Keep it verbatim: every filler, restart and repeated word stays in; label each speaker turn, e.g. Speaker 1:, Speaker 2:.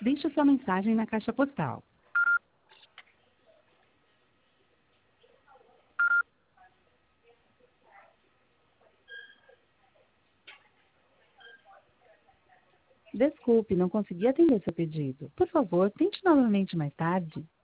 Speaker 1: Deixe sua mensagem na caixa postal. Desculpe, não consegui atender seu pedido. Por favor, tente novamente mais tarde.